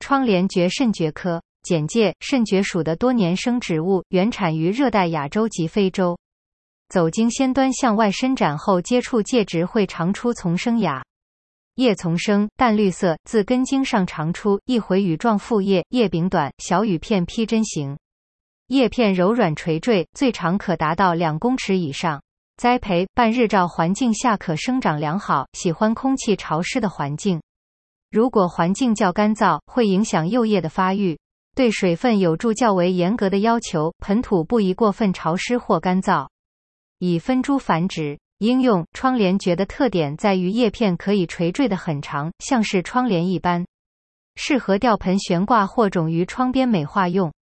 窗帘蕨肾蕨科。简介：肾蕨属的多年生植物，原产于热带亚洲及非洲。走茎先端向外伸展后，接触介质会长出丛生芽。叶丛生，淡绿色，自根茎上长出，一回羽状复叶，叶柄短，小羽片披针形。叶片柔软垂坠，最长可达到2公尺以上。栽培：半日照环境下可生长良好，喜欢空气潮湿的环境。如果环境较干燥，会影响幼叶的发育。对水分有助较为严格的要求，盆土不宜过分潮湿或干燥。以分株繁殖。应用：窗帘蕨的特点在于叶片可以垂坠得很长，像是窗帘一般，适合吊盆悬挂或种于窗边美化用。